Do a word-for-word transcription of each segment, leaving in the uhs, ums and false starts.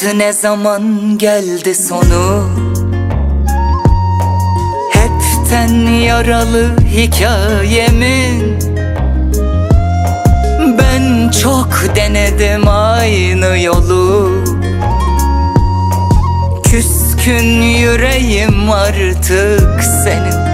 Ne zaman geldi sonu? Hepten yaralı hikayemin. Ben çok denedim aynı yolu. Küskün yüreğim artık senin.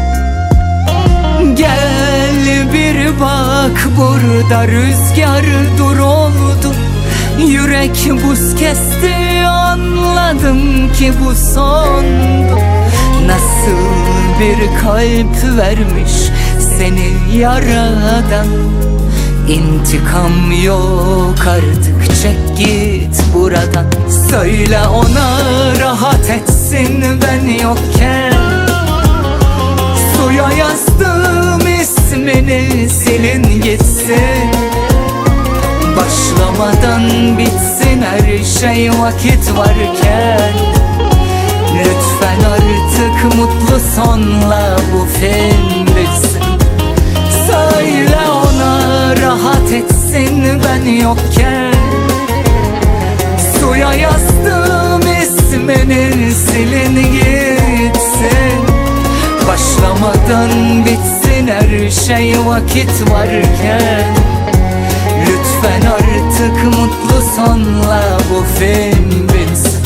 Gel bir bak, burada rüzgar dur oldu. Yürek buz kesti, anladım ki bu sondu. Nasıl bir kalp vermiş seni yaradan. İntikam yok artık, çek git buradan. Söyle ona rahat etsin ben yokken. Suya yazdım ismini, silin gitsin. Başlamadan bitsin her şey vakit varken. Lütfen artık mutlu sonla bu film bitsin. Söyle ona rahat etsin ben yokken. Suya yazdım ismini, silin gitsin. Başlamadan bitsin her şey vakit varken. Lütfen artık mutlu sonla bu film bitsin.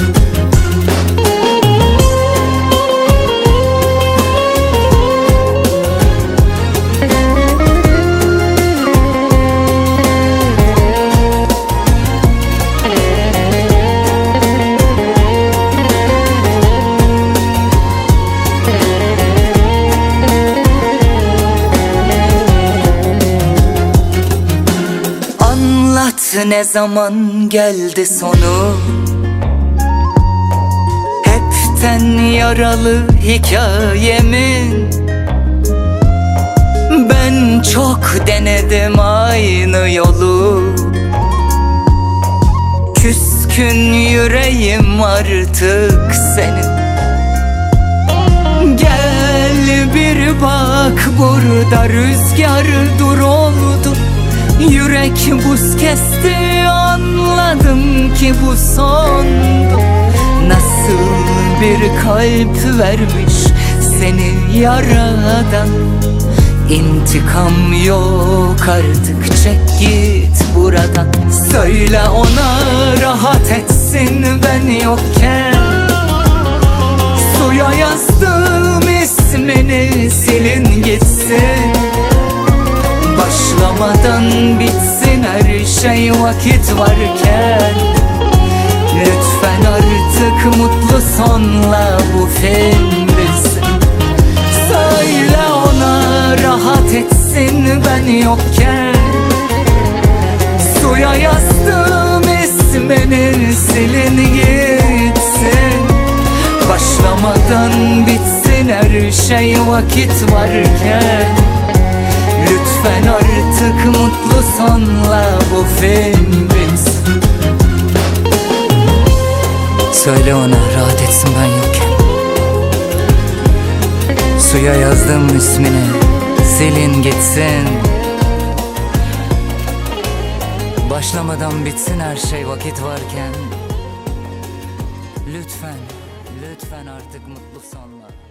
Ne zaman geldi sonu? Hepten yaralı hikayemin. Ben çok denedim aynı yolu. Küskün yüreğim artık senin. Gel bir bak, burada rüzgar dur oldu. Yürek buz kesti, anladım ki bu sondu. Nasıl bir kalp vermiş seni yaradan. İntikam yok artık, çek git buradan. Söyle ona rahat etsin ben yokken. Suya yazdım ismini, silin gitsin. Başlamadan bitsin her şey vakit varken. Lütfen artık mutlu sonla bu film bitsin. Söyle ona rahat etsin ben yokken. Suya yazdım ismini, silin gitsin. Başlamadan bitsin her şey vakit varken. Lütfen artık mutlu sonla bu film bitsin. Söyle ona rahat etsin ben yokken. Suya yazdım ismini, silin gitsin. Başlamadan bitsin her şey vakit varken. Lütfen, lütfen artık mutlu sonla.